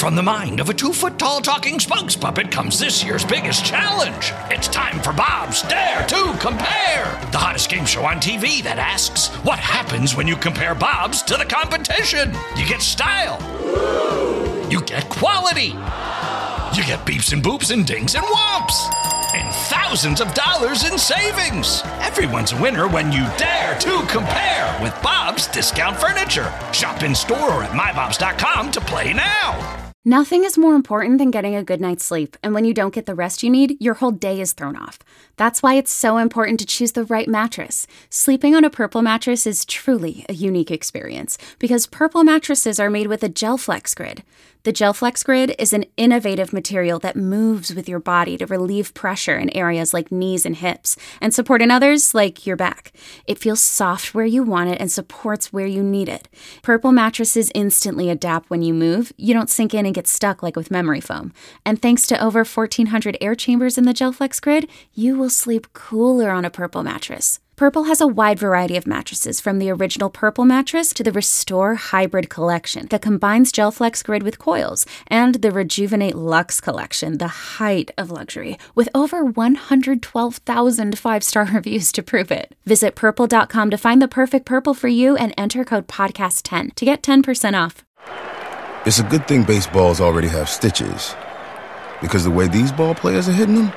from the mind of a 2-foot-tall talking spokes puppet comes this year's biggest challenge. It's time for Bob's Dare to Compare, the hottest game show on TV that asks, what happens when you compare Bobs to the competition? You get style. You get quality. You get beeps and boops and dings and whomps. And thousands of dollars in savings. Everyone's a winner when you dare to compare with Bob's Discount Furniture. Shop in store or at mybobs.com to play now. Nothing is more important than getting a good night's sleep, and when you don't get the rest you need, your whole day is thrown off. That's why it's so important to choose the right mattress. Sleeping on a Purple mattress is truly a unique experience, because Purple mattresses are made with a GelFlex Grid. The GelFlex Grid is an innovative material that moves with your body to relieve pressure in areas like knees and hips, and support in others like your back. It feels soft where you want it and supports where you need it. Purple mattresses instantly adapt when you move. You don't sink in and get stuck like with memory foam. And thanks to over 1,400 air chambers in the GelFlex Grid, you will sleep cooler on a Purple mattress. Purple has a wide variety of mattresses, from the original Purple mattress to the Restore Hybrid collection that combines GelFlex Grid with coils, and the Rejuvenate Luxe collection, the height of luxury, with over 112,000 5-star reviews to prove it. Visit Purple.com to find the perfect Purple for you and enter code PODCAST10 to get 10% off. It's a good thing baseballs already have stitches, because the way these ball players are hitting them,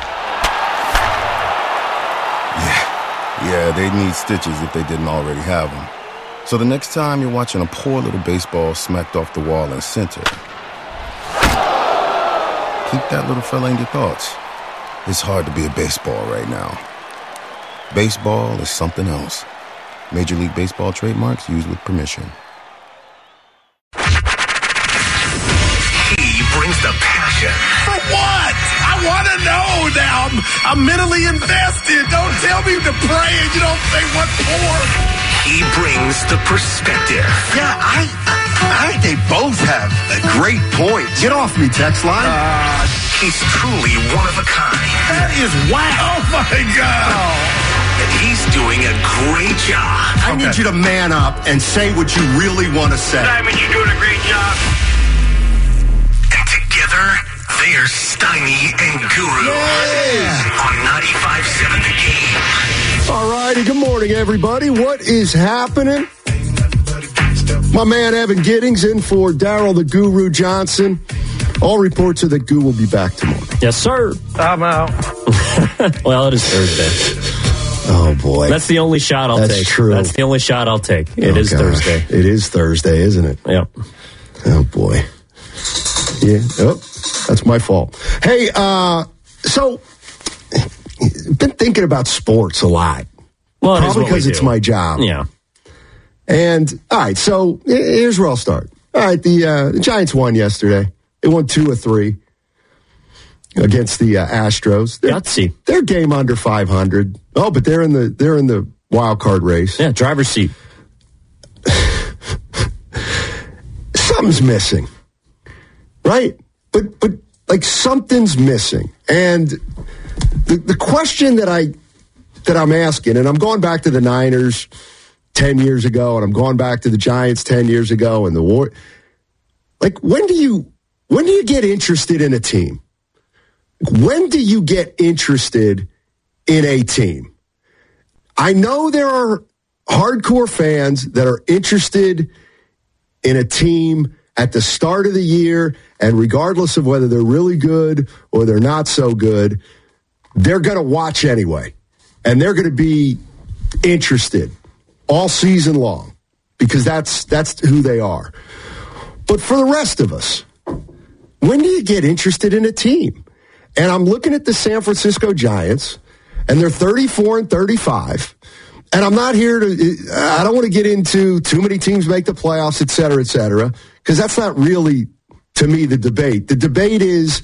yeah, they need stitches if they didn't already have them. So the next time you're watching a poor little baseball smacked off the wall in center, keep that little fella in your thoughts. It's hard to be a baseball right now. Baseball is something else. Major League Baseball trademarks used with permission. He brings the passion. For what? I want to know now. I'm mentally invested. Don't tell me to pray and you don't say what for. He brings the perspective. Yeah, I they both have a great point. Get off me, text line. He's truly one of a kind. That is wow. Oh, my God. And he's doing a great job. I need you to man up and say what you really want to say. Simon, you're doing a great job. And together, they are Steiny and Guru on 95.7 The Game. All righty, good morning, everybody. What is happening? My man Evan Giddings in for Daryl the Guru Johnson. All reports are that Goo will be back tomorrow. Yes, sir. I'm out. Well, it is Thursday. Oh, boy. That's the only shot I'll take. That's true. That's the only shot I'll take. It is Thursday. It is Thursday, isn't it? Yep. Oh, boy. Yeah. Oh, that's my fault. Hey, so, been thinking about sports a lot. Well, probably because it's my job. Yeah. And, all right, so here's where I'll start. All right, the Giants won yesterday. They won 2 of 3 against the Astros. Gutsy. They're game under 500. Oh, but they're in the wild card race. Yeah, driver's seat. Something's missing, right? But like something's missing, and the question that I'm asking, and I'm going back to the Niners 10 years ago, and I'm going back to the Giants 10 years ago, and the war. Like, when do you get interested in a team? When do you get interested in a team? I know there are hardcore fans that are interested in a team at the start of the year, and regardless of whether they're really good or they're not so good, they're going to watch anyway. And they're going to be interested all season long because that's who they are. But for the rest of us, when do you get interested in a team? And I'm looking at the San Francisco Giants, and they're 34 and 35. And I'm not here I don't want to get into too many teams make the playoffs, et cetera, because that's not really, to me, the debate. The debate is,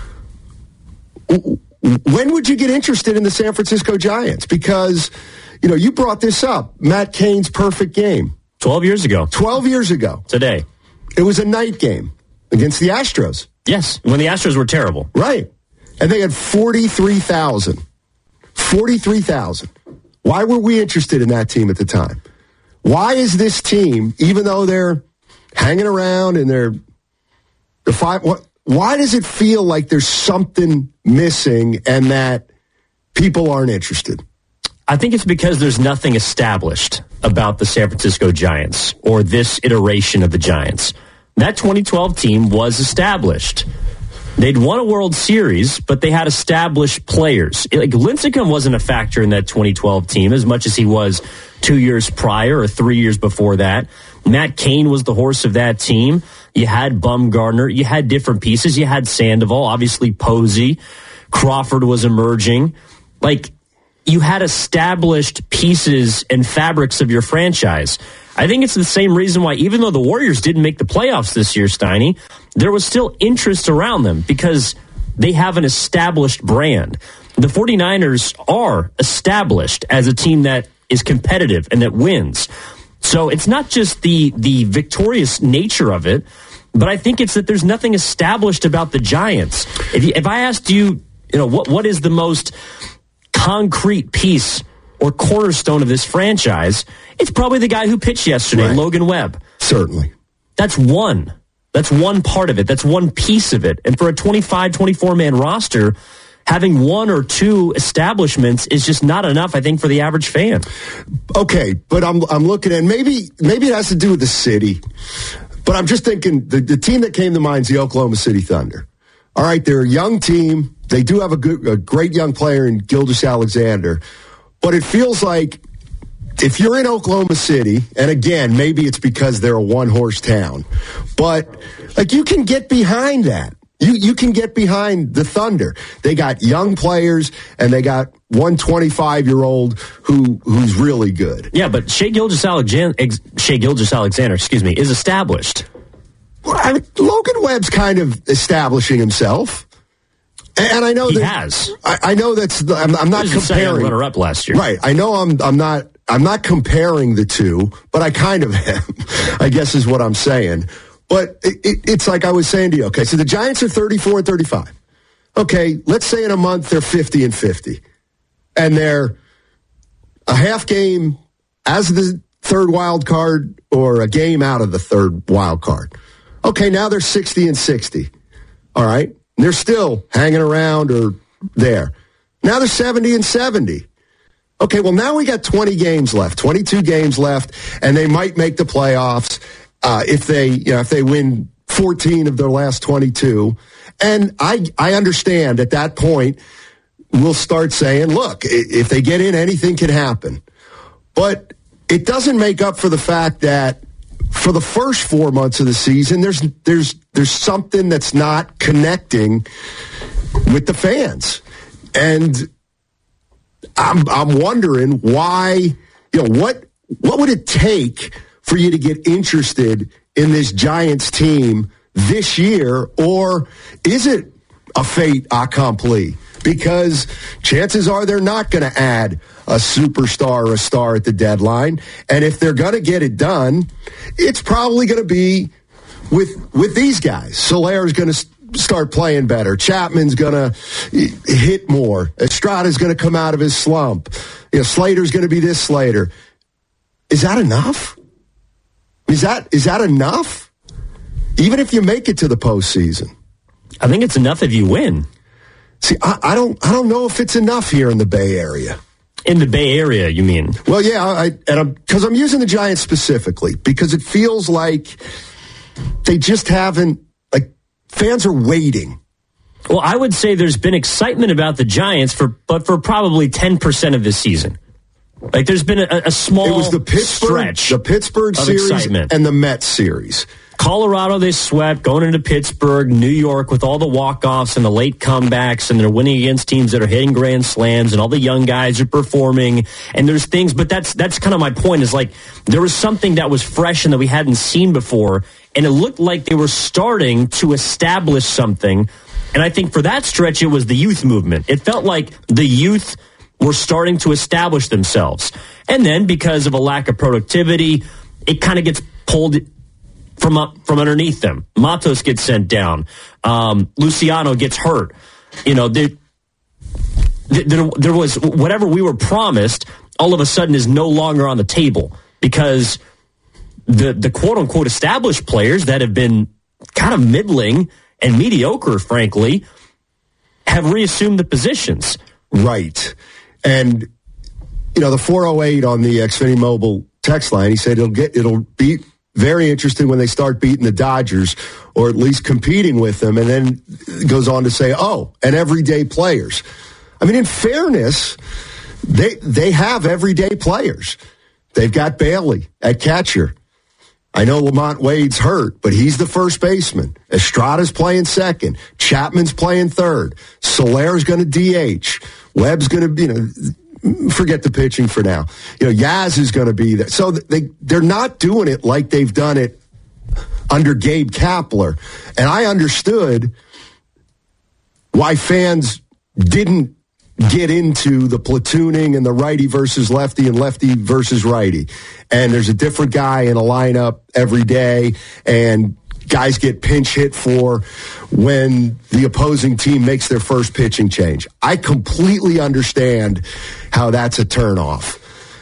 when would you get interested in the San Francisco Giants? Because, you brought this up, Matt Cain's perfect game. 12 years ago. 12 years ago. Today. It was a night game against the Astros. Yes, when the Astros were terrible. Right. And they had 43,000. 43,000. Why were we interested in that team at the time? Why is this team, even though they're hanging around and they're Why does it feel like there's something missing and that people aren't interested? I think it's because there's nothing established about the San Francisco Giants or this iteration of the Giants. That 2012 team was established. They'd won a World Series, but they had established players. Lincecum wasn't a factor in that 2012 team as much as he was 2 years prior or 3 years before that. Matt Cain was the horse of that team. You had Bumgarner. You had different pieces. You had Sandoval, obviously Posey. Crawford was emerging. You had established pieces and fabrics of your franchise. I think it's the same reason why, even though the Warriors didn't make the playoffs this year, Steiny, there was still interest around them because they have an established brand. The 49ers are established as a team that is competitive and that wins. So it's not just the victorious nature of it, but I think it's that there's nothing established about the Giants. If I asked you, what is the most concrete piece or cornerstone of this franchise, it's probably the guy who pitched yesterday, right. Logan Webb. Certainly. That's one. That's one part of it. That's one piece of it. And for a 24-man roster, having one or two establishments is just not enough, I think, for the average fan. Okay, but I'm looking at maybe it has to do with the city. But I'm just thinking the team that came to mind is the Oklahoma City Thunder. All right, they're a young team. They do have a great young player in Gilgeous-Alexander. But it feels like if you're in Oklahoma City, and again, maybe it's because they're a one-horse town, but you can get behind that. You can get behind the Thunder. They got young players, and they got one 25-year-old who's really good. Yeah, but Shai Gilgeous-Alexander, is established. Well, Logan Webb's kind of establishing himself. And I know he that has. I know that's. I'm not comparing. Runner up last year, right? I know I'm not comparing the two, but I kind of am. I guess is what I'm saying. But it's like I was saying to you. Okay, so the Giants are 34-35. Okay, let's say in a month they're 50-50, and they're a half game as the third wild card or a game out of the third wild card. Okay, now they're 60-60. All right. They're still hanging around or there. Now they're 70-70. Okay, well, now we got 20 games left, 22 games left, and they might make the playoffs if they win 14 of their last 22. And I understand at that point we'll start saying, look, if they get in, anything can happen. But it doesn't make up for the fact that for the first 4 months of the season, there's something that's not connecting with the fans, and I'm wondering why. What would it take for you to get interested in this Giants team this year, or is it a fait accompli? Because chances are they're not going to add a superstar or a star at the deadline. And if they're going to get it done, it's probably going to be with these guys. Solaire's going to start playing better. Chapman's going to hit more. Estrada's going to come out of his slump. Slater's going to be this Slater. Is that enough? Is that enough? Even if you make it to the postseason? I think it's enough if you win. See, I don't know if it's enough here in the Bay Area. In the Bay Area, you mean? Well, yeah, because I'm using the Giants specifically because it feels like they just haven't. Fans are waiting. Well, I would say there's been excitement about the Giants for probably 10% of this season. There's been a small it was the Pittsburgh series excitement. And the Mets series. Colorado, they swept, going into Pittsburgh, New York with all the walk-offs and the late comebacks, and they're winning against teams that are hitting grand slams, and all the young guys are performing, and there's things, but that's kind of my point, is there was something that was fresh and that we hadn't seen before, and it looked like they were starting to establish something, and I think for that stretch, it was the youth movement. It felt like the youth were starting to establish themselves, and then because of a lack of productivity, it kind of gets pulled from underneath them. Matos gets sent down. Luciano gets hurt. There was whatever we were promised all of a sudden is no longer on the table because the quote unquote established players that have been kind of middling and mediocre, frankly, have reassumed the positions. Right. And, the 408 on the Xfinity Mobile text line, he said it'll be very interesting when they start beating the Dodgers, or at least competing with them, and then goes on to say, and everyday players. I mean, in fairness, they have everyday players. They've got Bailey at catcher. I know Lamont Wade's hurt, but he's the first baseman. Estrada's playing second. Chapman's playing third. Solaire's going to DH. Webb's going to be, forget the pitching for now. Yaz is going to be there. So they're not doing it like they've done it under Gabe Kapler. And I understood why fans didn't get into the platooning and the righty versus lefty and lefty versus righty. And there's a different guy in a lineup every day, and guys get pinch hit for when the opposing team makes their first pitching change. I completely understand how that's a turnoff.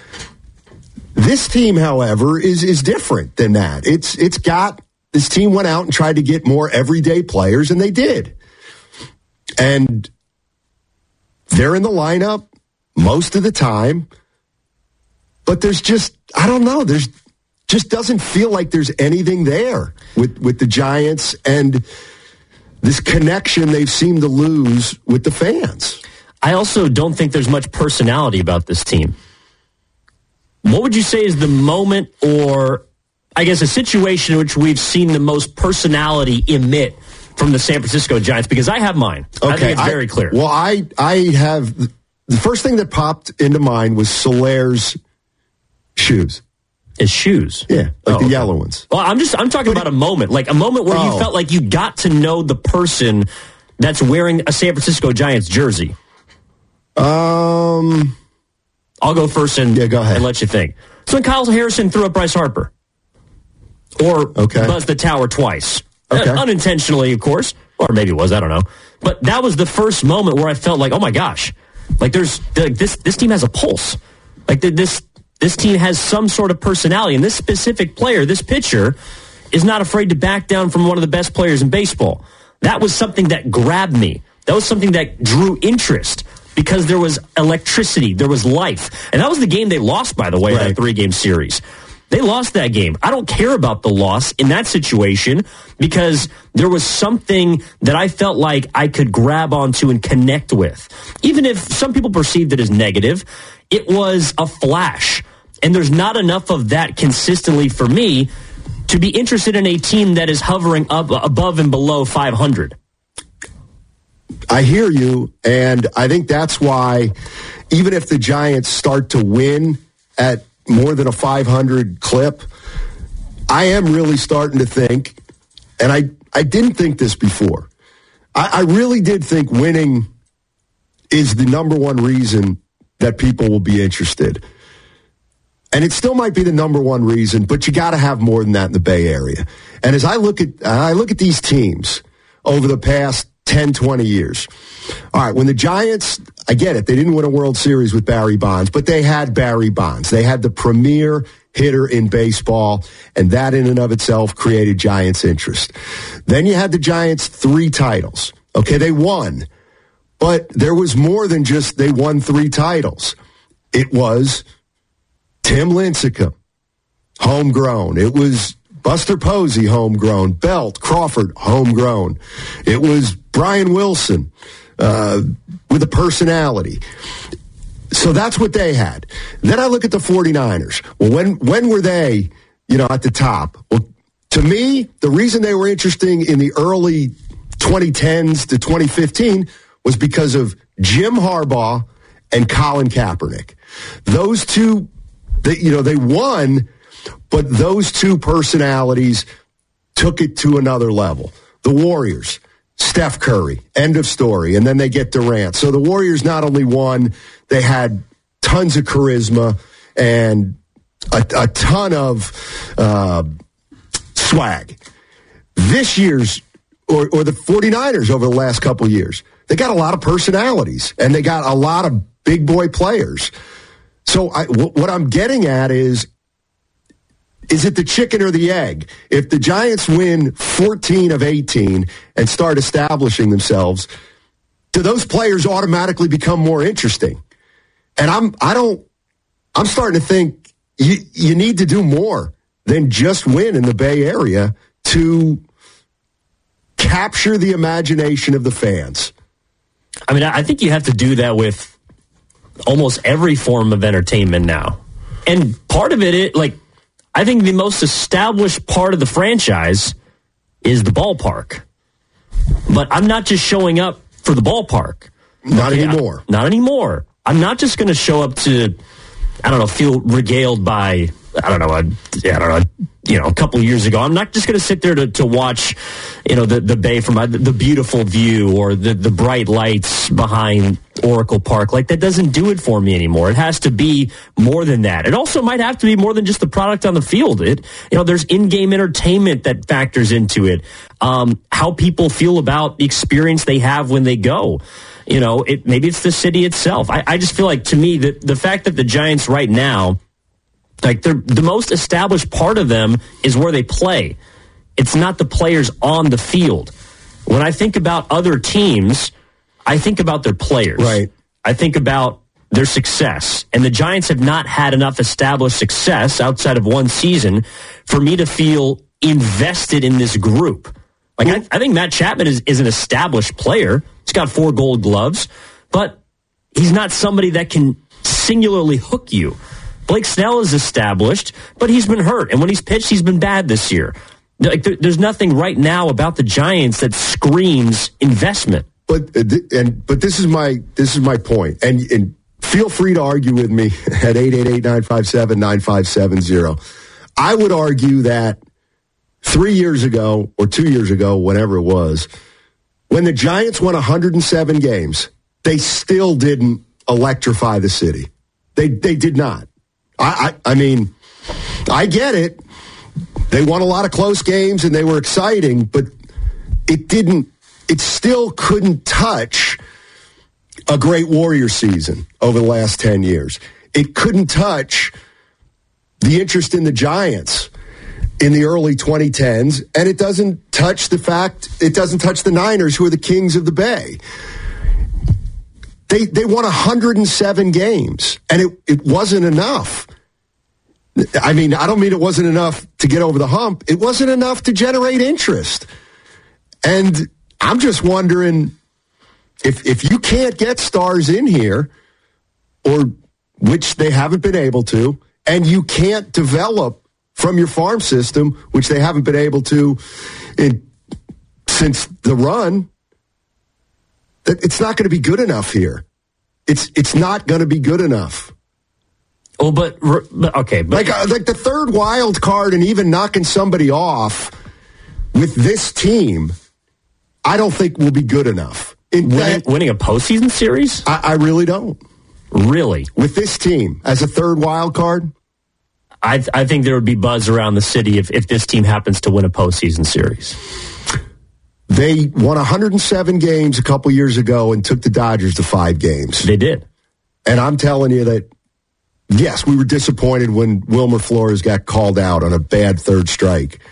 This team, however, is different than that. It's got, this team went out and tried to get more everyday players, and they did. And they're in the lineup most of the time, but there's just, I don't know, there's just doesn't feel like there's anything there with the Giants and this connection they've seemed to lose with the fans. I also don't think there's much personality about this team. What would you say is the moment, or I guess a situation in which we've seen the most personality emit from the San Francisco Giants? Because I have mine. Okay, I think it's very clear. Well, I have, the first thing that popped into mind was Solaire's shoes. His shoes? Yeah, the yellow ones. Well, I'm talking about a moment, like a moment where you felt like you got to know the person that's wearing a San Francisco Giants jersey. I'll go first and go ahead and let you think. So when Kyle Harrison threw up Bryce Harper, or buzzed the tower twice. Unintentionally, of course, or maybe it was, I don't know. But that was the first moment where I felt like, oh my gosh, like this team has a pulse. Like this team has some sort of personality, and this specific player, this pitcher, is not afraid to back down from one of the best players in baseball. That was something that grabbed me. That was something that drew interest because there was electricity, there was life. And that was the game they lost, by the way, in that 3-game series. They lost that game. I don't care about the loss in that situation because there was something that I felt like I could grab onto and connect with. Even if some people perceived it as negative, it was a flash. And there's not enough of that consistently for me to be interested in a team that is hovering up above and below 500. I hear you, and I think that's why even if the Giants start to win at more than a 500 clip, I am really starting to think, and I didn't think this before, I really did think winning is the number one reason that people will be interested. And it still might be the number one reason, but you got to have more than that in the Bay Area. And as I look at these teams over the past 10, 20 years. All right, when the Giants, I get it, they didn't win a World Series with Barry Bonds, but they had Barry Bonds. They had the premier hitter in baseball, and that in and of itself created Giants interest. Then you had the Giants 3 titles. Okay, they won, but there was more than just they won 3 titles. It was Tim Lincecum, homegrown. It was Buster Posey, homegrown. Belt, Crawford, homegrown. It was Brian Wilson with a personality. So that's what they had. Then I look at the 49ers. Well, when were they, at the top? Well, to me, the reason they were interesting in the early 2010s to 2015 was because of Jim Harbaugh and Colin Kaepernick. Those two, they won, but those two personalities took it to another level. The Warriors, Steph Curry, end of story. And then they get Durant. So the Warriors not only won, they had tons of charisma and a ton of swag. This year's, or the 49ers over the last couple of years, they got a lot of personalities, and they got a lot of big boy players. So what I'm getting at is Is it the chicken or the egg? If the Giants win 14 of 18 and start establishing themselves, do those players automatically become more interesting? And I'm starting to think you need to do more than just win in the Bay Area to capture the imagination of the fans. I mean, I think you have to do that with almost every form of entertainment now. And part of it, I think the most established part of the franchise is the ballpark. But I'm not just showing up for the ballpark. Not anymore. Not anymore. I'm not just going to show up to, feel regaled by, a couple of years ago. I'm not just going to sit there to watch, the bay from the beautiful view or the bright lights behind Oracle Park. Like, that doesn't do it for me anymore. It has to be more than that. It also might have to be more than just the product on the field. There's in-game entertainment that factors into it. How people feel about the experience they have when they go. Maybe it's the city itself. I just feel like, to me, the fact that the Giants right now, the most established part of them is where they play. It's not the players on the field. When I think about other teams, I think about their players. Right. I think about their success. And the Giants have not had enough established success outside of one season for me to feel invested in this group. I think Matt Chapman is an established player. He's got 4 Gold Gloves, but he's not somebody that can singularly hook you. Blake Snell is established, but he's been hurt. And when he's pitched, he's been bad this year. There's nothing right now about the Giants that screams investment. But this is my point. And feel free to argue with me at 888-957-9570. I would argue that 3 years ago or 2 years ago, whatever it was, when the Giants won 107 games, they still didn't electrify the city. They did not. I mean, I get it. They won a lot of close games and they were exciting, but it still couldn't touch a great Warrior season over the last 10 years. It couldn't touch the interest in the Giants in the early 2010s, and it doesn't touch the Niners, who are the kings of the Bay. They won 107 games, and it wasn't enough. I mean, I don't mean it wasn't enough to get over the hump. It wasn't enough to generate interest. And I'm just wondering if you can't get stars in here, or which they haven't been able to, and you can't develop from your farm system, which they haven't been able to since the run, that it's not going to be good enough here. It's not going to be good enough. Oh, but okay. But like the third wild card and even knocking somebody off with this team, I don't think will be good enough. Winning a postseason series? I really don't. Really? With this team as a third wild card? I think there would be buzz around the city if this team happens to win a postseason series. They won 107 games a couple years ago and took the Dodgers to 5 games. They did. And I'm telling you that, yes, we were disappointed when Wilmer Flores got called out on a bad third strike.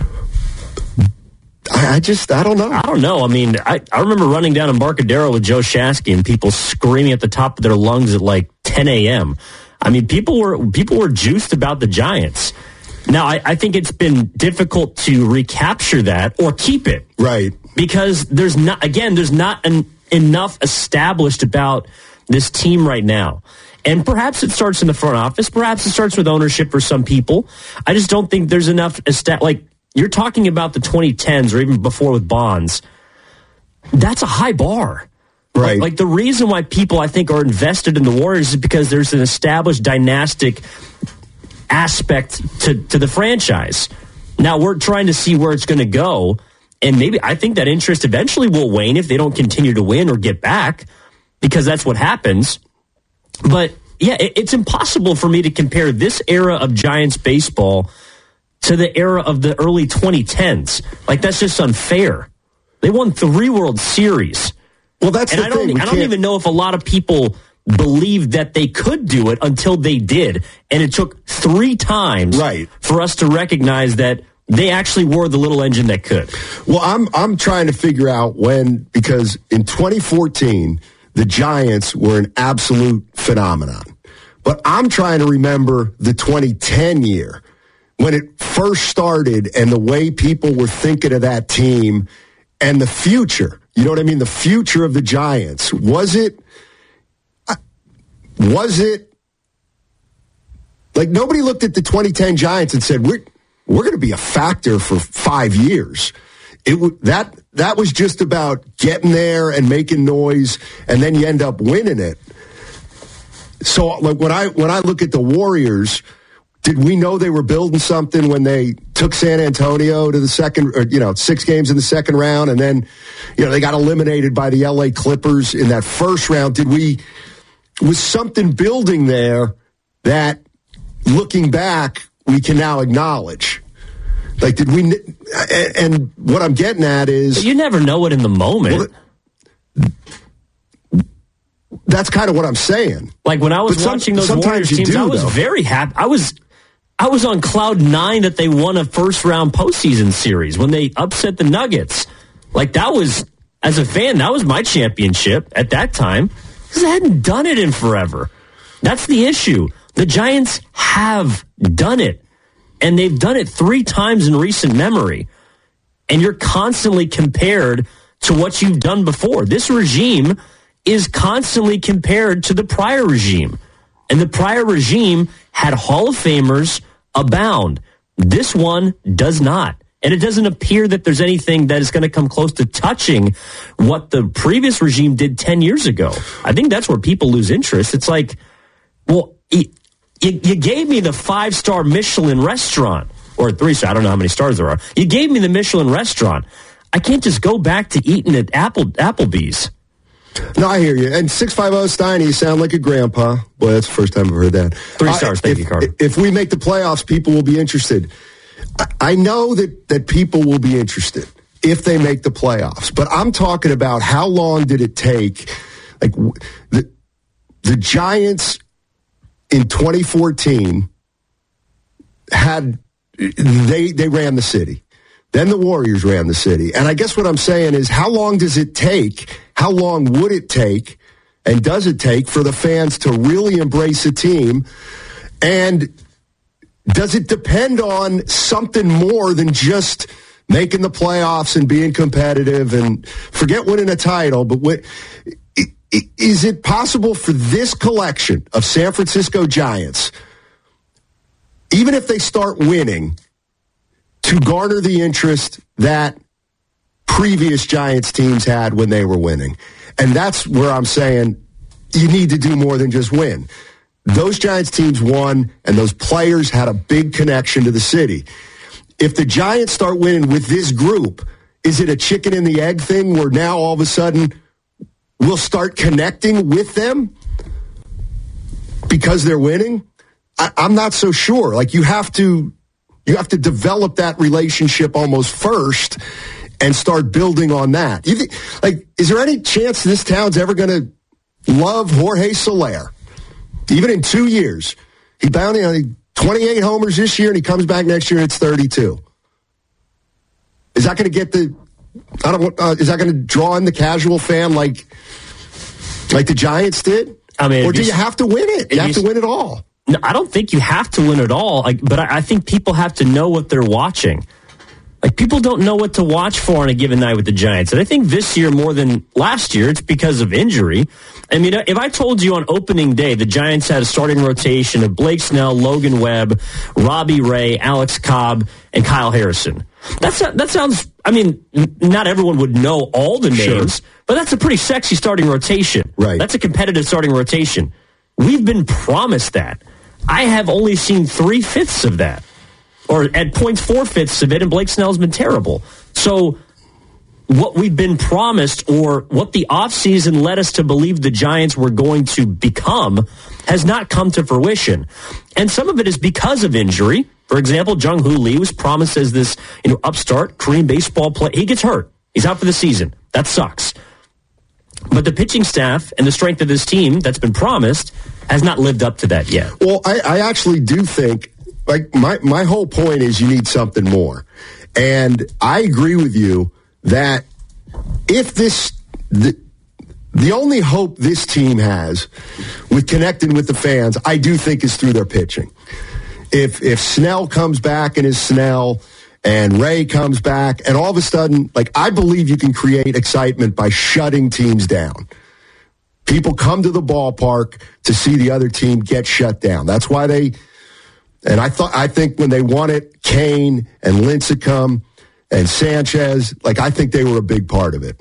I don't know. I don't know. I mean, I remember running down Embarcadero with Joe Shasky and people screaming at the top of their lungs at like 10 a.m. I mean, people were juiced about the Giants. Now, I think it's been difficult to recapture that or keep it. Right. Because there's not enough established about this team right now. And perhaps it starts in the front office. Perhaps it starts with ownership for some people. I just don't think there's enough like you're talking about the 2010s or even before with Bonds. That's a high bar. Right. Like the reason why people, I think, are invested in the Warriors is because there's an established dynastic aspect to the franchise. Now we're trying to see where it's going to go, and maybe I think that interest eventually will wane if they don't continue to win or get back, because that's what happens. But yeah, it's impossible for me to compare this era of Giants baseball to the era of the early 2010s. Like, that's just unfair. They won 3 World Series. Well, that's and the thing. I don't even know if a lot of people believed that they could do it until they did. And it took 3 times for us to recognize that they actually were the little engine that could. Well, I'm trying to figure out when, because in 2014, the Giants were an absolute phenomenon. But I'm trying to remember the 2010 year when it first started and the way people were thinking of that team and the future. You know what I mean? The future of the Giants. Was it like nobody looked at the 2010 Giants and said, we're going to be a factor for 5 years. That was just about getting there and making noise, and then you end up winning it. So like when I look at the Warriors, did we know they were building something when they took San Antonio to the second, or 6 games in the second round, and then they got eliminated by the LA Clippers in that first round? Was something building there that, looking back, we can now acknowledge? Like, did we? And what I'm getting at is, but you never know it in the moment. Well, that's kind of what I'm saying. Like when I was watching those Warriors teams, I was very happy. I was on cloud 9 that they won a first round postseason series when they upset the Nuggets. Like that was, as a fan, that was my championship at that time because I hadn't done it in forever. That's the issue. The Giants have done it. And they've done it 3 times in recent memory. And you're constantly compared to what you've done before. This regime is constantly compared to the prior regime. And the prior regime had Hall of Famers abound. This one does not. And it doesn't appear that there's anything that is going to come close to touching what the previous regime did 10 years ago. I think that's where people lose interest. It's like, well, you gave me the 5-star Michelin restaurant, or 3-star, I don't know how many stars there are. You gave me the Michelin restaurant. I can't just go back to eating at Applebee's. No, I hear you. And 650 Steiny, you sound like a grandpa. Boy, that's the first time I've heard that. 3 stars, thank you, Carter. If we make the playoffs, people will be interested. I know that people will be interested if they make the playoffs. But I'm talking about how long did it take? Like the Giants in 2014 they ran the city. Then the Warriors ran the city. And I guess what I'm saying is, how long does it take? How long would it take? And does it take for the fans to really embrace a team? And does it depend on something more than just making the playoffs and being competitive and forget winning a title? But is it possible for this collection of San Francisco Giants, even if they start winning, to garner the interest that previous Giants teams had when they were winning? And that's where I'm saying you need to do more than just win. Those Giants teams won, and those players had a big connection to the city. If the Giants start winning with this group, is it a chicken and the egg thing where now all of a sudden we'll start connecting with them because they're winning? I'm not so sure. Like, you have to develop that relationship almost first and start building on that. Is there any chance this town's ever going to love Jorge Soler? Even in 2 years. He bounded on 28 homers this year, and he comes back next year and it's 32. Is that going to get is that going to draw in the casual fan like the Giants did? I mean, or do you have to win it? You have to win it all. No, I don't think you have to win it all, but I think people have to know what they're watching. Like, people don't know what to watch for on a given night with the Giants. And I think this year more than last year, it's because of injury. I mean, if I told you on opening day the Giants had a starting rotation of Blake Snell, Logan Webb, Robbie Ray, Alex Cobb, and Kyle Harrison, that sounds, I mean, not everyone would know all the names, but that's a pretty sexy starting rotation. Right. That's a competitive starting rotation. We've been promised that. I have only seen 3/5 of that. Or at points 4/5 of it, and Blake Snell's been terrible. So what we've been promised, or what the offseason led us to believe the Giants were going to become, has not come to fruition. And some of it is because of injury. For example, Jung-Hoo Lee was promised as this upstart Korean baseball player. He gets hurt. He's out for the season. That sucks. But the pitching staff and the strength of this team that's been promised has not lived up to that yet. Well, I actually do think, like, my whole point is you need something more. And I agree with you that if the only hope this team has with connecting with the fans, I do think is through their pitching. If Snell comes back and is Snell, and Ray comes back, and all of a sudden, like, I believe you can create excitement by shutting teams down. People come to the ballpark to see the other team get shut down. That's why I think when they won it, Kane and Lincecum and Sanchez, like, I think they were a big part of it.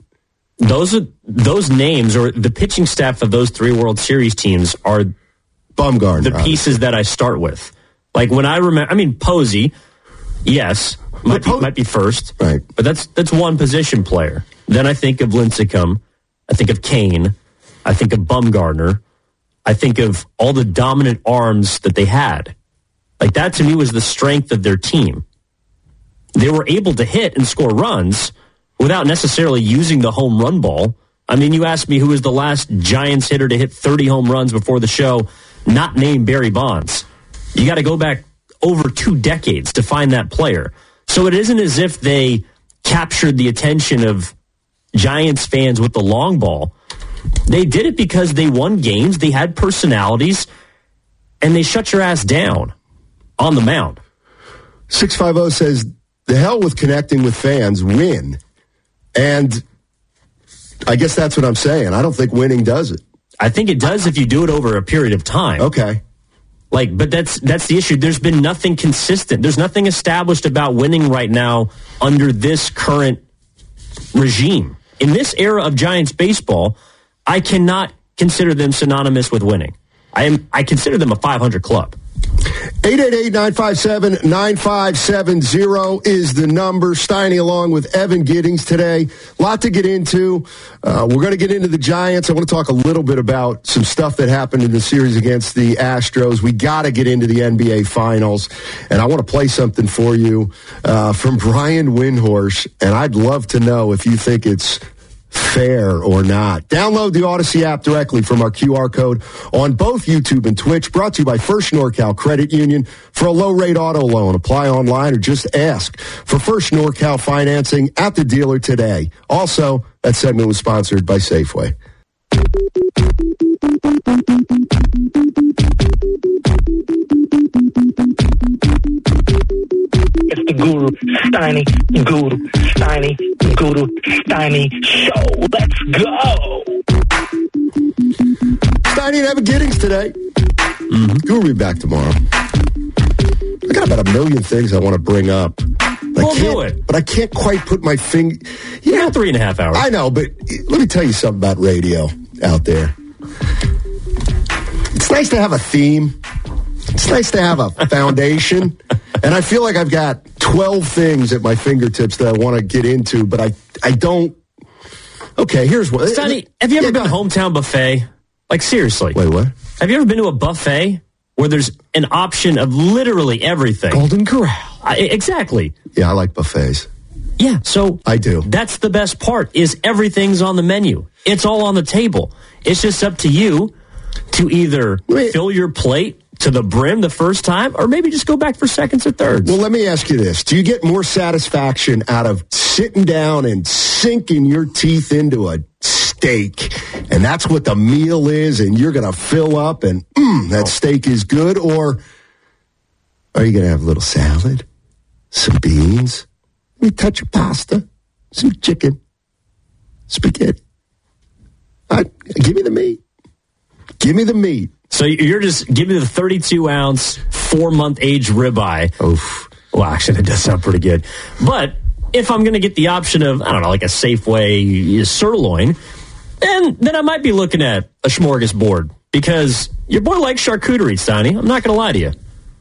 Those names, or the pitching staff of those 3 World Series teams, are Bumgarner, the pieces that I start with. Like, when I remember, I mean, Posey, yes, might be first, right? But that's one position player. Then I think of Lincecum, I think of Kane, I think of Bumgarner, I think of all the dominant arms that they had. Like, that to me was the strength of their team. They were able to hit and score runs without necessarily using the home run ball. I mean, you asked me who was the last Giants hitter to hit 30 home runs before the show, not named Barry Bonds. You got to go back over 2 decades to find that player. So it isn't as if they captured the attention of Giants fans with the long ball. They did it because they won games, they had personalities, and they shut your ass down on the mound. 650 says, the hell with connecting with fans, win. And I guess that's what I'm saying. I don't think winning does it. I think it does if you do it over a period of time. Okay. But that's the issue. There's been nothing consistent. There's nothing established about winning right now under this current regime. In this era of Giants baseball, I cannot consider them synonymous with winning. I consider them a 500 club. 888-957-9570 is the number. Steiny along with Evan Giddings today. A lot to get into. We're going to get into the Giants. I want to talk a little bit about some stuff that happened in the series against the Astros. We got to get into the NBA Finals. And I want to play something for you from Brian Windhorst. And I'd love to know if you think it's fair or not. Download the Odyssey app directly from our QR code on both YouTube and Twitch. Brought to you by First NorCal Credit Union for a low-rate auto loan. Apply online or just ask for First NorCal financing at the dealer today. Also, that segment was sponsored by Safeway. It's the Guru Steiny Steiny Show. Let's go. Steiny and Evan Giddings today. Guru will be back tomorrow. I got about a million things I want to bring up. We'll do it. But I can't quite put my finger... You got 3.5 hours. I know, but let me tell you something about radio out there. It's nice to have a theme. It's nice to have a foundation. And I feel like I've got 12 things at my fingertips that I want to get into, but I don't... Okay, here's what... Sonny, have you ever been to Hometown Buffet? Like, seriously. Wait, what? Have you ever been to a buffet where there's an option of literally everything? Golden Corral. Exactly. Yeah, I like buffets. Yeah, so... I do. That's the best part, is everything's on the menu. It's all on the table. It's just up to you to either fill your plate to the brim the first time, or maybe just go back for seconds or thirds. Well, let me ask you this. Do you get more satisfaction out of sitting down and sinking your teeth into a steak, and that's what the meal is, and you're going to fill up, and that steak is good, or are you going to have a little salad, some beans, maybe a touch of pasta, some chicken, spaghetti? Give me the meat. Give me the meat. So you're just giving me the 32-ounce, 4-month age ribeye. Oof. Well, actually, that does sound pretty good. But if I'm going to get the option of, I don't know, like a Safeway sirloin, then I might be looking at a smorgasbord, because your boy likes charcuterie, Steiny. I'm not going to lie to you.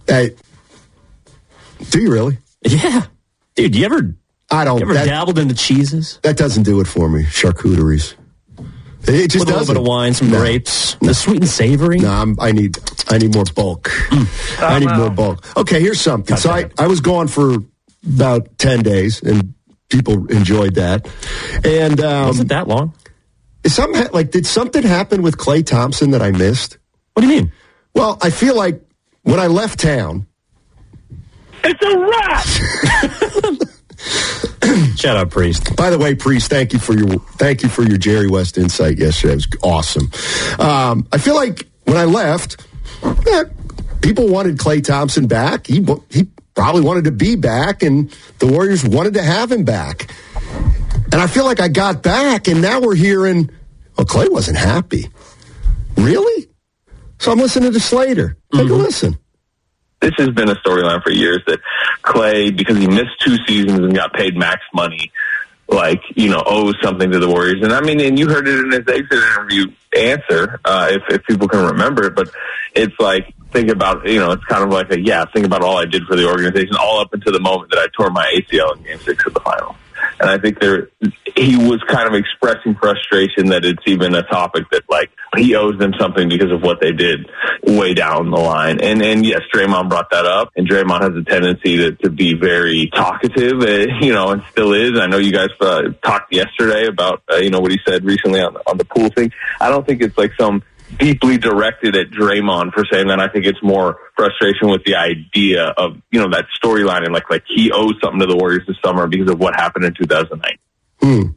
Do you really? Yeah. Dude, you ever dabbled in the cheeses? That doesn't do it for me, charcuteries. It just with a little bit of wine, some grapes, the sweet and savory. No, I need more bulk. I need more bulk. Okay, here's something. So I was gone for about 10 days, and people enjoyed that. And was it that long? Did something happen with Klay Thompson that I missed? What do you mean? Well, I feel like when I left town, It's a wrap! Shout out, Priest. By the way, Priest, thank you for your Jerry West insight yesterday. It was awesome. I feel like when I left, people wanted Klay Thompson back. He probably wanted to be back, and the Warriors wanted to have him back. And I feel like I got back, and now we're hearing, Klay wasn't happy. Really? So I'm listening to Slater. Take a listen. This has been a storyline for years that Klay, because he missed 2 seasons and got paid max money, owes something to the Warriors. And and you heard it in his exit interview answer, if people can remember it, but it's like, think about, it's kind of like think about all I did for the organization, all up until the moment that I tore my ACL in Game 6 of the finals. And I think he was kind of expressing frustration that it's even a topic that, he owes them something because of what they did way down the line. And yes, Draymond brought that up, and Draymond has a tendency to be very talkative, and still is. I know you guys talked yesterday about, what he said recently on the pool thing. I don't think it's like some deeply directed at Draymond for saying that. I think it's more frustration with the idea of, that storyline and like he owes something to the Warriors this summer because of what happened in 2009.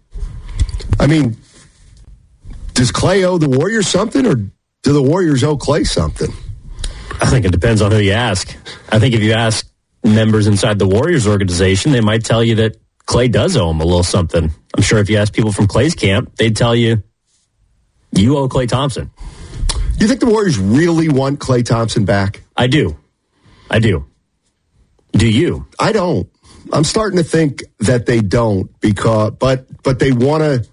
Does Klay owe the Warriors something, or do the Warriors owe Klay something? I think it depends on who you ask. I think if you ask members inside the Warriors organization, they might tell you that Klay does owe him a little something. I'm sure if you ask people from Klay's camp, they'd tell you owe Klay Thompson. You think the Warriors really want Klay Thompson back? I do. Do you? I don't. I'm starting to think that they don't but they want to.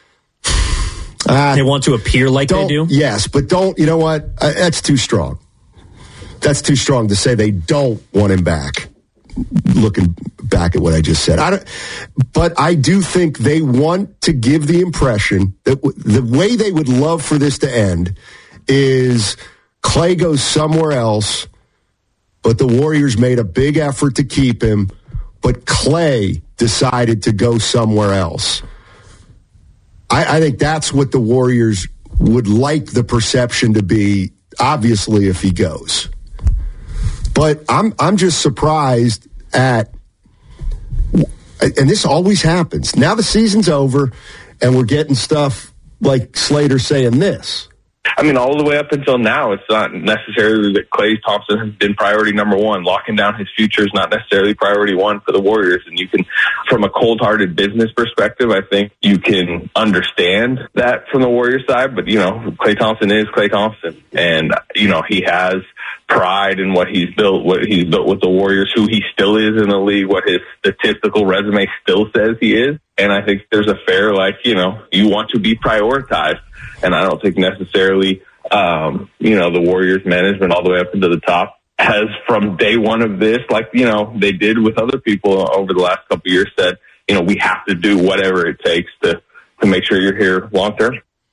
They want to appear like they do? Yes, but don't. You know what? That's too strong. That's too strong to say they don't want him back. Looking back at what I just said. But I do think they want to give the impression that the way they would love for this to end is Klay goes somewhere else, but the Warriors made a big effort to keep him, but Klay decided to go somewhere else. I think that's what the Warriors would like the perception to be, obviously, if he goes. But I'm just surprised at, and this always happens. Now the season's over, and we're getting stuff like Slater saying this. All the way up until now, it's not necessarily that Klay Thompson has been priority number one. Locking down his future is not necessarily priority one for the Warriors. And you can, from a cold-hearted business perspective, I think you can understand that from the Warriors side. But, Klay Thompson is Klay Thompson. And, he has pride in what he's built with the Warriors, who he still is in the league, what his statistical resume still says he is. And I think there's a fair, you want to be prioritized. And I don't think necessarily, the Warriors management all the way up into the top has, from day one of this, they did with other people over the last couple of years, said, we have to do whatever it takes to make sure you're here long term.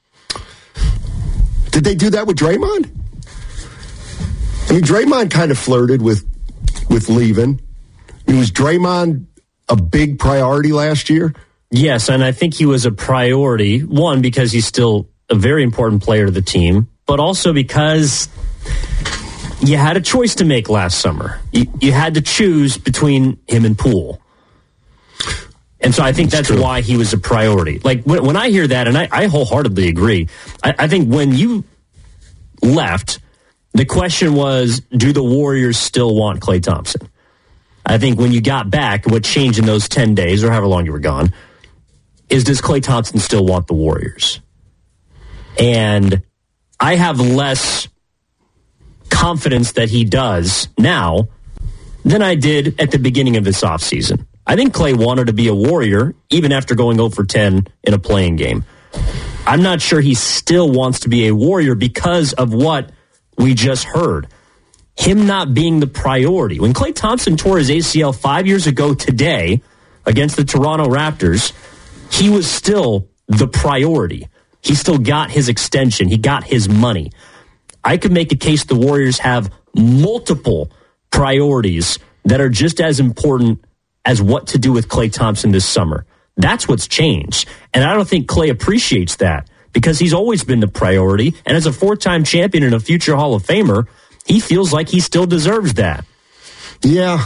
Did they do that with Draymond? Draymond kind of flirted with leaving. Was Draymond a big priority last year? Yes, and I think he was a priority, one, because he's still a very important player to the team, but also because you had a choice to make last summer. You had to choose between him and Poole. And so I think that's why he was a priority. When I hear that, and I wholeheartedly agree, I think when you left, the question was, do the Warriors still want Klay Thompson? I think when you got back, what changed in those 10 days, or however long you were gone, is does Klay Thompson still want the Warriors? And I have less confidence that he does now than I did at the beginning of this offseason. I think Klay wanted to be a Warrior even after going 0 for 10 in a playing game. I'm not sure he still wants to be a Warrior because of what we just heard. Him not being the priority. When Klay Thompson tore his ACL 5 years ago today against the Toronto Raptors, he was still the priority. He still got his extension. He got his money. I could make a case the Warriors have multiple priorities that are just as important as what to do with Klay Thompson this summer. That's what's changed. And I don't think Klay appreciates that because he's always been the priority. And as a 4-time champion and a future Hall of Famer, he feels like he still deserves that. Yeah,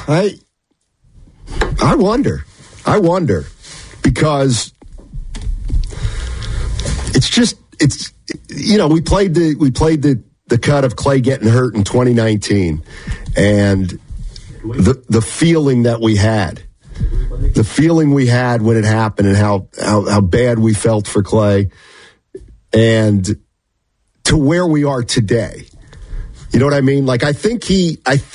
I wonder. Because we played the cut of Clay getting hurt in 2019, and the feeling that we had. The feeling we had when it happened, and how bad we felt for Clay, and to where we are today. You know what I mean? Like, I think he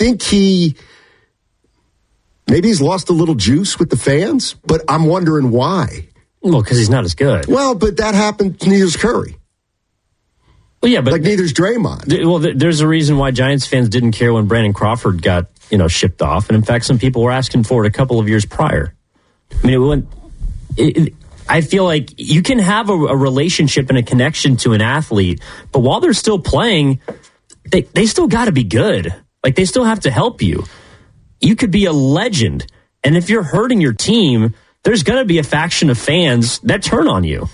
maybe he's lost a little juice with the fans, but I'm wondering why. Well, because he's not as good. Well, but that happened to neither's Curry. Well, yeah, but like neither's Draymond. Well, there's a reason why Giants fans didn't care when Brandon Crawford got shipped off, and in fact, some people were asking for it a couple of years prior. I mean, I feel like you can have a relationship and a connection to an athlete, but while they're still playing, they still got to be good. Like, they still have to help you. You could be a legend, and if you're hurting your team, there's going to be a faction of fans that turn on you.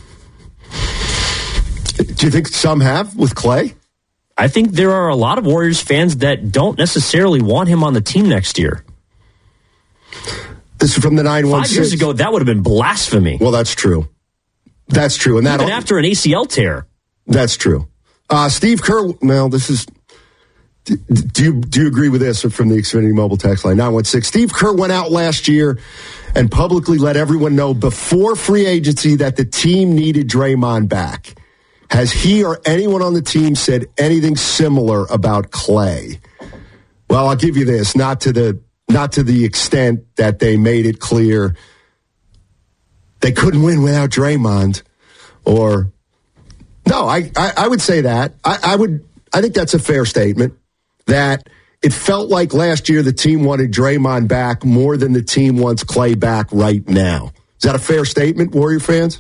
Do you think some have with Clay? I think there are a lot of Warriors fans that don't necessarily want him on the team next year. This is from the 916. 5 years ago, that would have been blasphemy. Well, that's true. That's true. And even after an ACL tear. That's true. Steve Kerr, well, this is... Do you agree with this from the Xfinity Mobile text line? 916. Steve Kerr went out last year and publicly let everyone know before free agency that the team needed Draymond back. Has he or anyone on the team said anything similar about Clay? Well, I'll give you this. Not to the extent that they made it clear they couldn't win without Draymond. Or no, I would say that. I think that's a fair statement. That it felt like last year the team wanted Draymond back more than the team wants Clay back right now. Is that a fair statement, Warrior fans?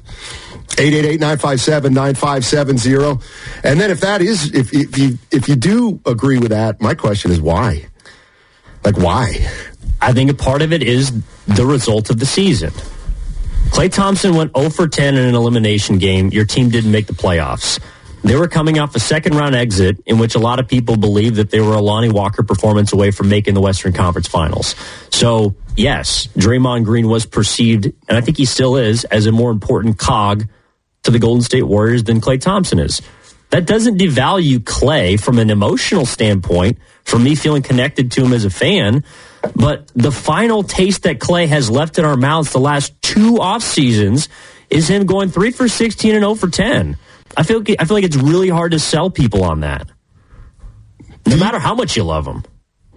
888-957-9570. And then if you do agree with that, my question is why? Like, why? I think a part of it is the result of the season. Klay Thompson went 0 for 10 in an elimination game. Your team didn't make the playoffs. They were coming off a second-round exit in which a lot of people believed that they were a Lonnie Walker performance away from making the Western Conference Finals. So, yes, Draymond Green was perceived, and I think he still is, as a more important cog to the Golden State Warriors than Klay Thompson is. That doesn't devalue Clay from an emotional standpoint, from me feeling connected to him as a fan, but the final taste that Clay has left in our mouths the last 2 off seasons is him going 3 for 16 and 0 for 10. I feel like it's really hard to sell people on that, no matter how much you love them.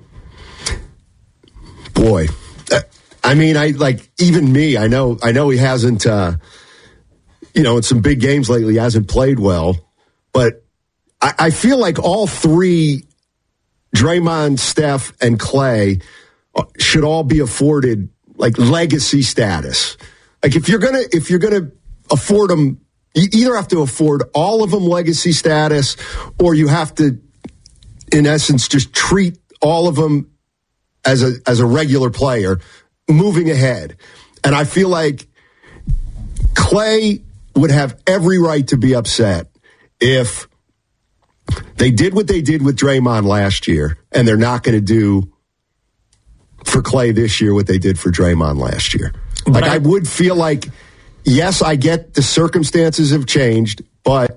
Boy, I mean, even me. I know he hasn't, in some big games lately, he hasn't played well. But I feel like all three, Draymond, Steph, and Clay, should all be afforded like legacy status. Like if you're gonna afford them. You either have to afford all of them legacy status, or you have to, in essence, just treat all of them as a regular player moving ahead. And I feel like Clay would have every right to be upset if they did what they did with Draymond last year, and they're not going to do for Clay this year what they did for Draymond last year. Like I would feel like, yes, I get the circumstances have changed, but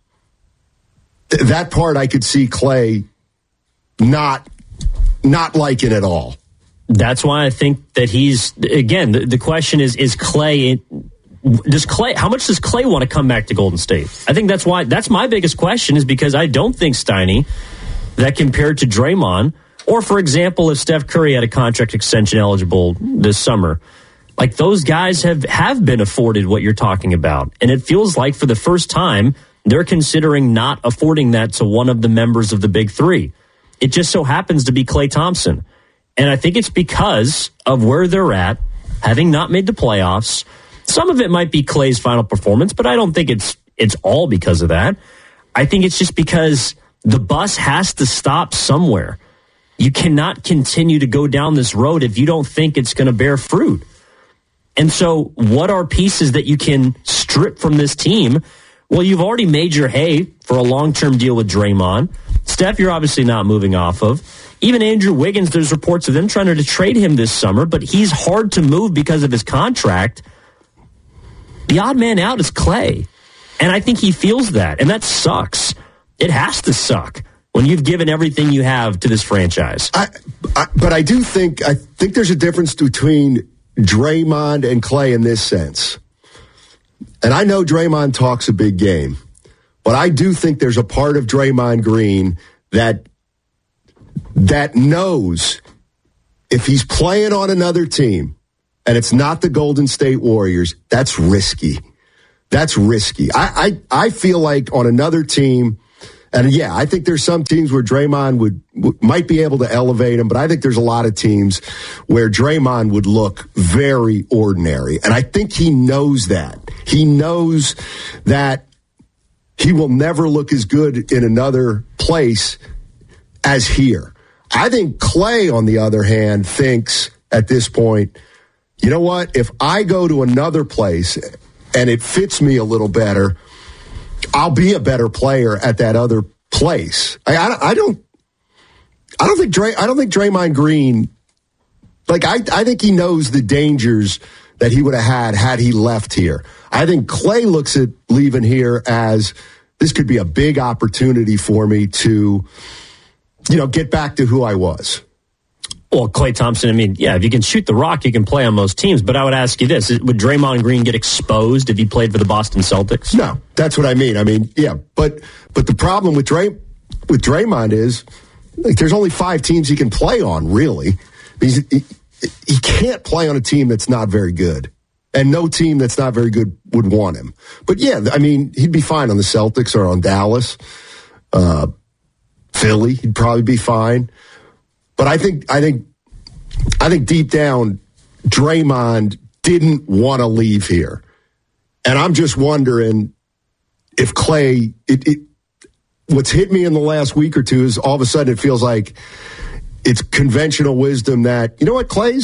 that part I could see Clay not liking at all. That's why I think that he's, again, the question is Clay, how much does Clay want to come back to Golden State? I think that's my biggest question, is because I don't think Steiny, that compared to Draymond, or for example, if Steph Curry had a contract extension eligible this summer, like those guys have been afforded what you're talking about. And it feels like for the first time, they're considering not affording that to one of the members of the big three. It just so happens to be Klay Thompson. And I think it's because of where they're at, having not made the playoffs. Some of it might be Klay's final performance, but I don't think it's all because of that. I think it's just because the bus has to stop somewhere. You cannot continue to go down this road if you don't think it's going to bear fruit. And so what are pieces that you can strip from this team Well, you've already made your hay for a long-term deal with Draymond. Steph, you're obviously not moving off of. Even Andrew Wiggins, there's reports of them trying to trade him this summer, but he's hard to move because of his contract. The odd man out is Klay. And I think he feels that, and that sucks. It has to suck when you've given everything you have to this franchise. But I think there's a difference between Draymond and Klay in this sense. And I know Draymond talks a big game, but I do think there's a part of Draymond Green that knows if he's playing on another team and it's not the Golden State Warriors, that's risky. That's risky. I feel like on another team, and yeah, I think there's some teams where Draymond might be able to elevate him, but I think there's a lot of teams where Draymond would look very ordinary. And I think he knows that. He knows that he will never look as good in another place as here. I think Klay, on the other hand, thinks at this point, you know what? If I go to another place and it fits me a little better, I'll be a better player at that other place. I don't think Draymond Green, like I think he knows the dangers that he would have had he left here. I think Klay looks at leaving here as this could be a big opportunity for me to, get back to who I was. Well, Klay Thompson, I mean, yeah, if you can shoot the rock, you can play on most teams. But I would ask you this. Would Draymond Green get exposed if he played for the Boston Celtics? No, that's what I mean. I mean, yeah, but the problem with Draymond is like, there's only 5 teams he can play on, really. He can't play on a team that's not very good. And no team that's not very good would want him. But yeah, I mean, he'd be fine on the Celtics or on Dallas. Philly, he'd probably be fine. But I think deep down, Draymond didn't want to leave here. And I'm just wondering if Klay, what's hit me in the last week or two is all of a sudden it feels like it's conventional wisdom that, you know what, Klay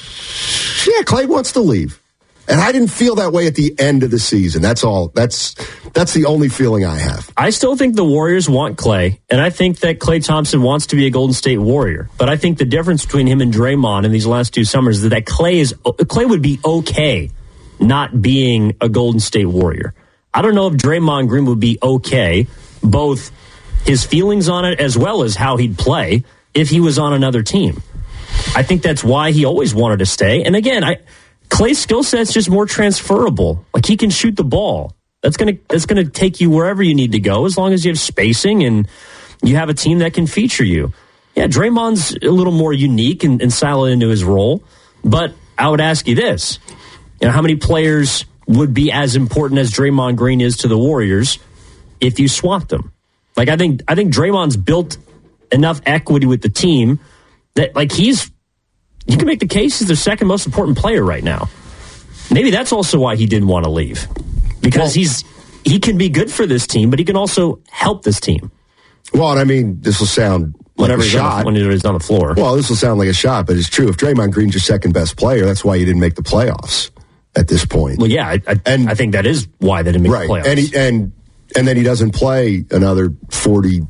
wants to leave. And I didn't feel that way at the end of the season. That's all. That's the only feeling I have. I still think the Warriors want Klay, and I think that Klay Thompson wants to be a Golden State Warrior. But I think the difference between him and Draymond in these last 2 summers is that Klay would be okay not being a Golden State Warrior. I don't know if Draymond Green would be okay, both his feelings on it as well as how he'd play if he was on another team. I think that's why he always wanted to stay. And again, Klay's skill set's just more transferable. Like, he can shoot the ball. That's gonna take you wherever you need to go as long as you have spacing and you have a team that can feature you. Yeah, Draymond's a little more unique and siloed into his role. But I would ask you this: how many players would be as important as Draymond Green is to the Warriors if you swapped them? Like, I think Draymond's built enough equity with the team that you can make the case he's their second most important player right now. Maybe that's also why he didn't want to leave. Because he can be good for this team, but he can also help this team. Well, and I mean, this will sound like a shot. When he's on the floor. Well, this will sound like a shot, but it's true. If Draymond Green's your second best player, that's why you didn't make the playoffs at this point. Well, yeah, I think that is why they didn't make the playoffs. And then he doesn't play another 40,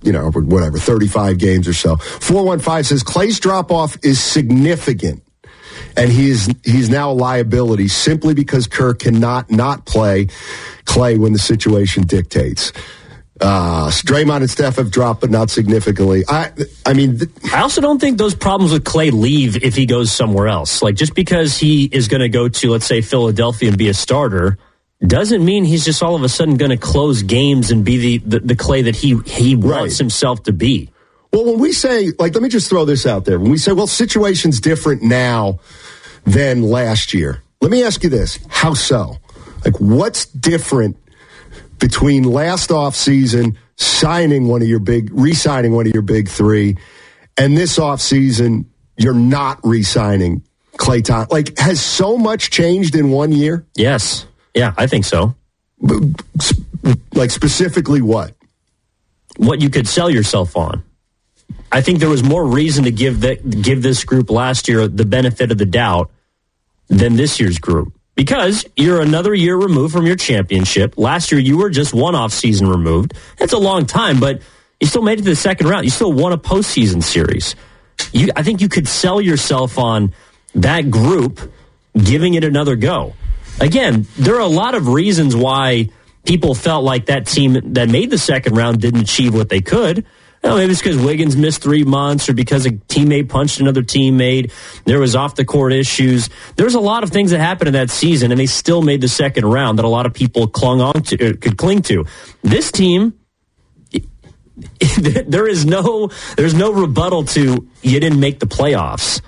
35 games or so. 415 says Klay's drop-off is significant, and he's now a liability simply because Kerr cannot not play Klay when the situation dictates. Draymond and Steph have dropped, but not significantly. I also don't think those problems with Klay leave if he goes somewhere else. Like, just because he is going to go to, let's say, Philadelphia and be a starter doesn't mean he's just all of a sudden going to close games and be the Klay that he wants himself to be. Well, when we say, let me just throw this out there. When we say, well, situation's different now than last year, let me ask you this. How so? What's different between last offseason re-signing one of your big 3, and this offseason you're not re-signing Klay Thompson? Has so much changed in 1 year? Yes. Yeah, I think so. Specifically what? What you could sell yourself on. I think there was more reason to give this group last year the benefit of the doubt than this year's group. Because you're another year removed from your championship. Last year, you were just one off-season removed. That's a long time, but you still made it to the second round. You still won a postseason series. I think you could sell yourself on that group giving it another go. Again, there are a lot of reasons why people felt like that team that made the second round didn't achieve what they could. Maybe it's because Wiggins missed 3 months or because a teammate punched another teammate. There was off-the-court issues. There's a lot of things that happened in that season, and they still made the second round that a lot of people could cling to. This team, there's no rebuttal to you didn't make the playoffs.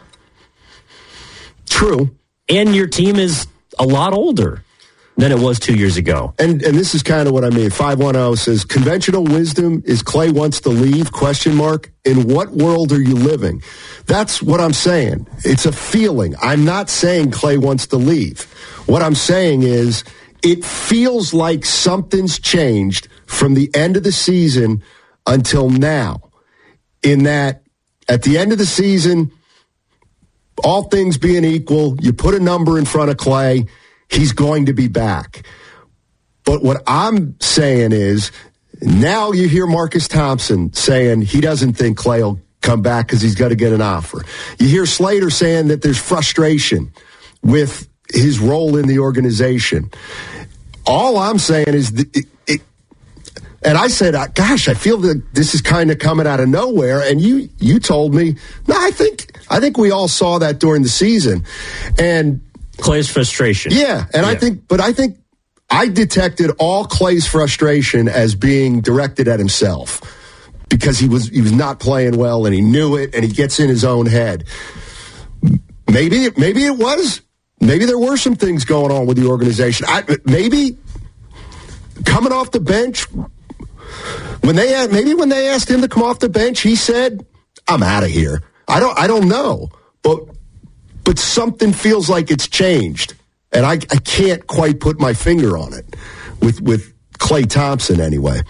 True. And your team is a lot older than it was 2 years ago. And this is kind of what I mean. 510 says, conventional wisdom is Klay wants to leave, ? In what world are you living? That's what I'm saying. It's a feeling. I'm not saying Klay wants to leave. What I'm saying is it feels like something's changed from the end of the season until now. In that, at the end of the season, all things being equal, you put a number in front of Klay, he's going to be back. But what I'm saying is, now you hear Marcus Thompson saying he doesn't think Klay will come back because he's got to get an offer. You hear Slater saying that there's frustration with his role in the organization. All I'm saying is, and I said, gosh, I feel that this is kind of coming out of nowhere. And you told me, no, I think we all saw that during the season. And Klay's frustration. Yeah, and I think I detected all Klay's frustration as being directed at himself because he was not playing well and he knew it and he gets in his own head. Maybe it was. Maybe there were some things going on with the organization. Maybe coming off the bench when they asked him to come off the bench, he said, "I'm out of here." I don't know, but something feels like it's changed, and I can't quite put my finger on it with Klay Thompson anyway.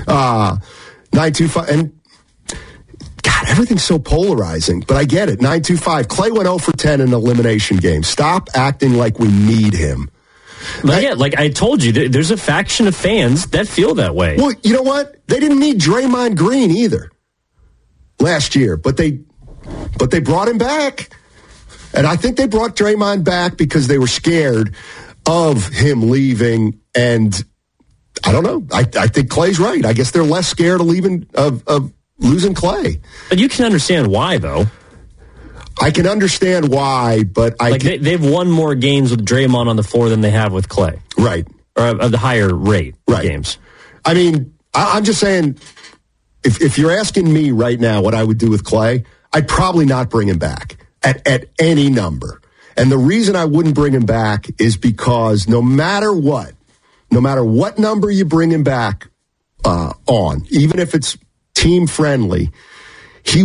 925, and God, everything's so polarizing, but I get it. 925, Klay went 0 for 10 in an elimination game. Stop acting like we need him. Like I told you, there's a faction of fans that feel that way. Well, you know what? They didn't need Draymond Green either last year, but they brought him back. And I think they brought Draymond back because they were scared of him leaving. And I don't know. I think Klay's right. I guess they're less scared of losing Klay. But you can understand why, though. I can understand why, but they've won more games with Draymond on the floor than they have with Klay. Right. Or at the higher rate of games. I mean, I'm just saying, if you're asking me right now what I would do with Klay, I'd probably not bring him back at any number. And the reason I wouldn't bring him back is because no matter what number you bring him back on, even if it's team friendly, he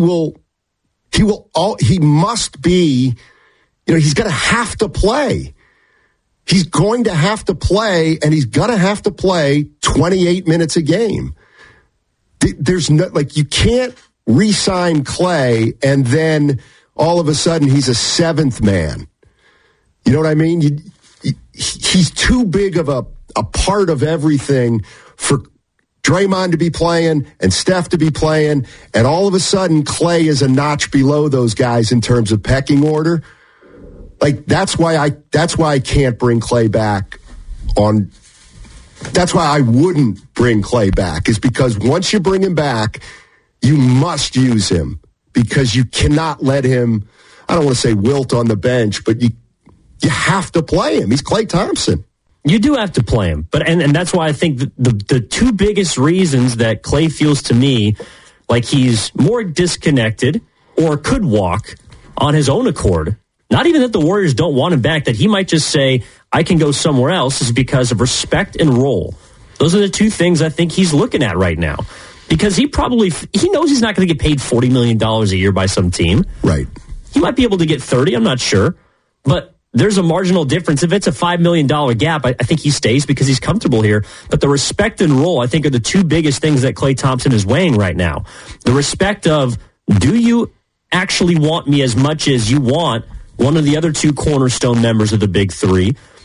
must be, he's going to have to play. He's going to have to play, and he's going to have to play 28 minutes a game. There's no, you can't re-sign Klay and then all of a sudden he's a seventh man. You know what I mean? He's too big of a part of everything for Draymond to be playing and Steph to be playing, and all of a sudden Klay is a notch below those guys in terms of pecking order. That's why I can't bring Klay back on. That's why I wouldn't bring Klay back, is because once you bring him back, you must use him, because you cannot let him, I don't want to say wilt on the bench, but you have to play him. He's Klay Thompson. You do have to play him, but and that's why I think the two biggest reasons that Klay feels to me like he's more disconnected or could walk on his own accord, not even that the Warriors don't want him back, that he might just say, I can go somewhere else, is because of respect and role. Those are the two things I think he's looking at right now, because he knows he's not going to get paid $40 million a year by some team. Right. He might be able to get 30, I'm not sure, but there's a marginal difference. If it's a $5 million gap, I think he stays because he's comfortable here. But the respect and role, I think, are the two biggest things that Klay Thompson is weighing right now. The respect of, do you actually want me as much as you want one of the other two cornerstone members of the Big Three?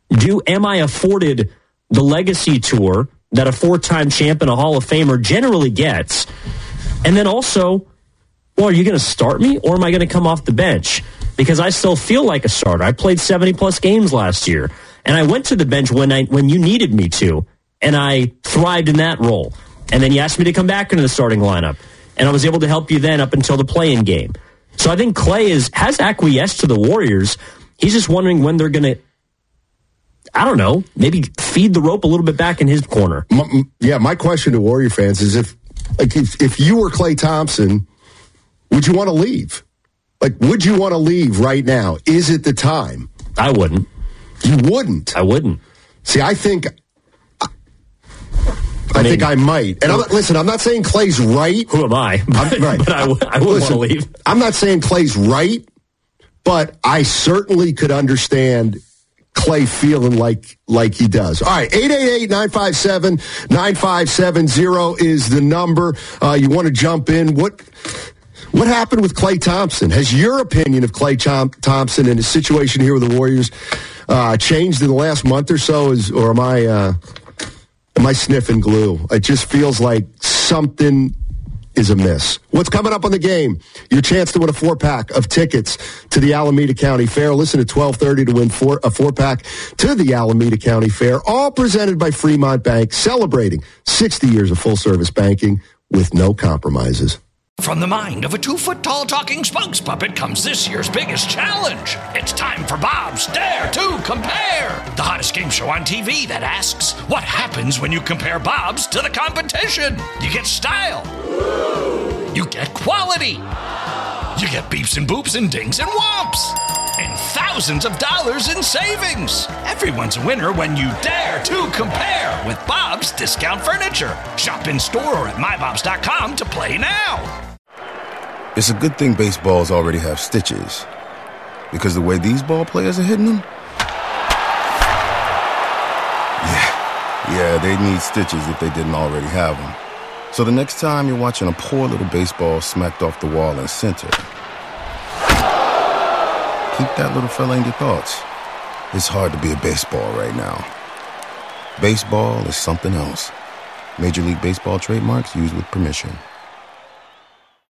Am I afforded the legacy tour that a 4-time champ and a Hall of Famer generally gets? And then also, well, are you going to start me or am I going to come off the bench? Because I still feel like a starter. I played 70-plus games last year, and I went to the bench when you needed me to, and I thrived in that role. And then you asked me to come back into the starting lineup, and I was able to help you then up until the play-in game. So I think Clay has acquiesced to the Warriors. He's just wondering when they're going to, I don't know, maybe feed the rope a little bit back in his corner. My question to Warrior fans is if you were Klay Thompson, would you want to leave? Would you want to leave right now? Is it the time? I wouldn't. You wouldn't? I wouldn't. See, I think I might. And I'm not saying Clay's right. Who am I? Right. But I wouldn't want to leave. I'm not saying Clay's right, but I certainly could understand Clay feeling like he does. All right, 888-957-9570 is the number. You want to jump in. What happened with Klay Thompson? Has your opinion of Klay Thompson and his situation here with the Warriors changed in the last month or so? Or am I sniffing glue? It just feels like something is amiss. What's coming up on the game? Your chance to win a 4-pack of tickets to the Alameda County Fair. Listen at 12:30 to win a 4-pack to the Alameda County Fair. All presented by Fremont Bank, celebrating 60 years of full-service banking with no compromises. From the mind of a 2-foot-tall talking spokes puppet comes this year's biggest challenge. It's time for Bob's Dare to Compare, the hottest game show on TV that asks, what happens when you compare Bob's to the competition? You get style. You get quality. You get beeps and boops and dings and whomps. And thousands of dollars in savings. Everyone's a winner when you dare to compare with Bob's Discount Furniture. Shop in store or at mybobs.com to play now. It's a good thing baseballs already have stitches, because the way these ball players are hitting them, yeah, they need stitches if they didn't already have them. So the next time you're watching a poor little baseball smacked off the wall in center, keep that little fella in your thoughts. It's hard to be a baseball right now. Baseball is something else. Major League Baseball trademarks used with permission.